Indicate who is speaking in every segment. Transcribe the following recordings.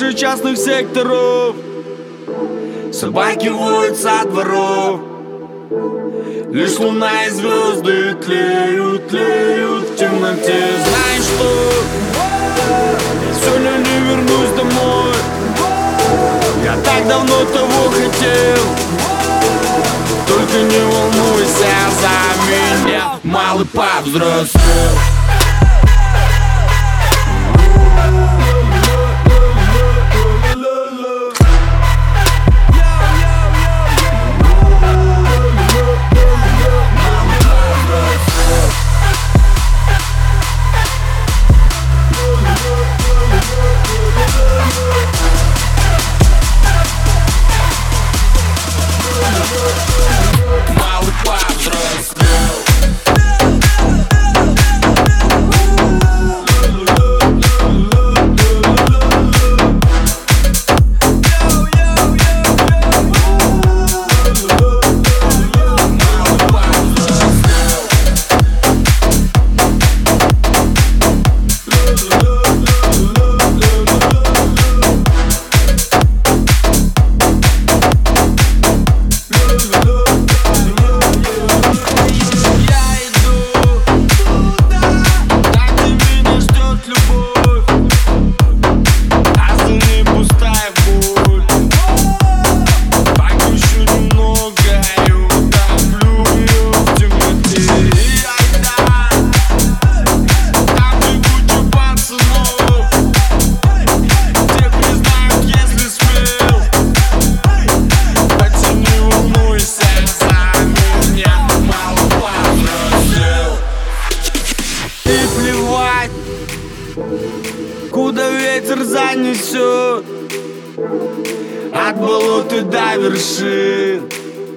Speaker 1: крыши частных секторов, собаки воют со дворов. Лишь луна и звезды тлеют, тлеют в темноте. Знаешь что? Сегодня не вернусь домой. Я так давно того хотел. Только не волнуйся за меня, малый повзрослел. Малый повзрослел. Куда ветер занесет, от болот и до вершин.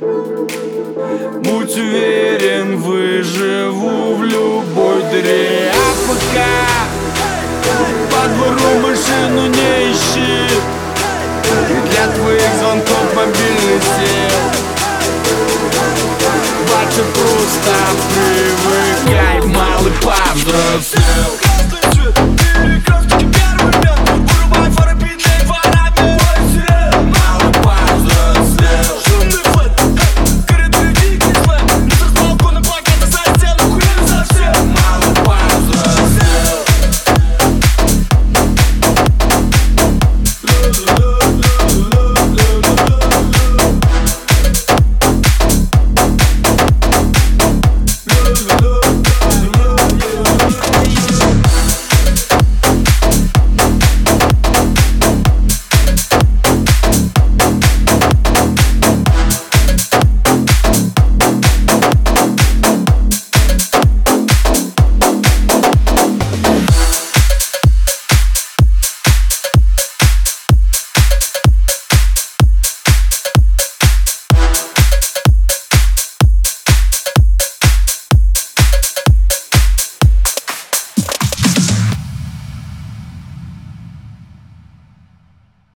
Speaker 1: Будь уверен, выживу в любой дыре. А пока по двору машину не ищи, для твоих звонков мобильный сел. Батя, просто привыкай, малый повзрослел.